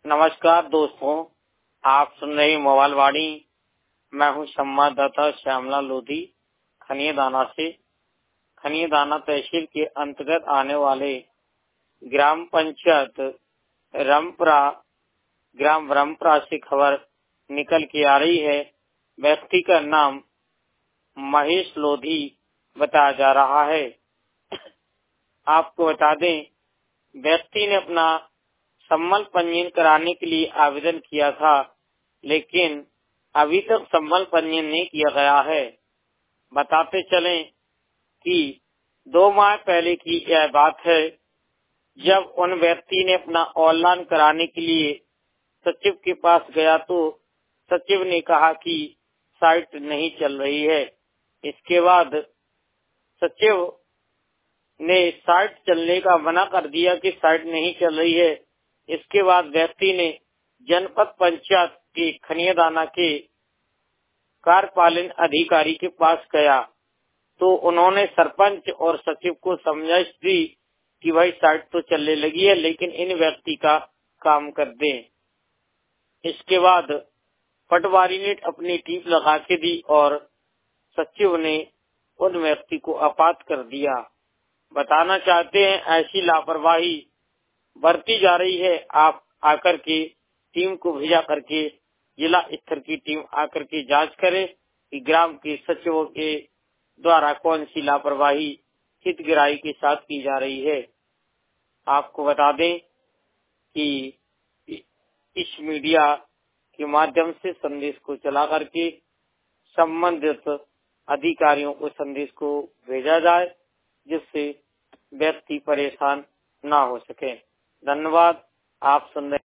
नमस्कार दोस्तों, आप सुन रहे मोबाइल वाणी। मैं हूं संवाददाता श्यामला लोधी खनियादाना से। खनियादाना तहसील के अंतर्गत आने वाले ग्राम पंचायत रामपुरा ग्राम रामपुरा से खबर निकल के आ रही है। व्यक्ति का नाम महेश लोधी बताया जा रहा है। आपको बता दें, व्यक्ति ने अपना सम्मल पंजीयन कराने के लिए आवेदन किया था, लेकिन अभी तक सम्मल पंजीयन नहीं किया गया है। बताते चलें कि 2 माह पहले की यह बात है, जब उन व्यक्ति ने अपना ऑनलाइन कराने के लिए सचिव के पास गया तो सचिव ने कहा कि साइट नहीं चल रही है। इसके बाद सचिव ने साइट चलने का मना कर दिया कि साइट नहीं चल रही है। इसके बाद व्यक्ति ने जनपद पंचायत के खनियादाना के कार्यपालन अधिकारी के पास गया तो उन्होंने सरपंच और सचिव को समझाइश दी कि भाई साइट तो चलने लगी है, लेकिन इन व्यक्ति का काम कर दें। इसके बाद पटवारी ने अपनी टीम लगा के दी और सचिव ने उन व्यक्ति को अपात कर दिया। बताना चाहते हैं, ऐसी लापरवाही बरती जा रही है। आप आकर के टीम को भेजा करके जिला स्तर की टीम आकर के जांच करे कि ग्राम के सचिवों के द्वारा कौन सी लापरवाही हितग्राही के साथ की जा रही है। आपको बता दें कि इस मीडिया के माध्यम से संदेश को चला करके संबंधित अधिकारियों को संदेश को भेजा जाए, जिससे व्यक्ति परेशान ना हो सके। धन्यवाद। आप सुन रहे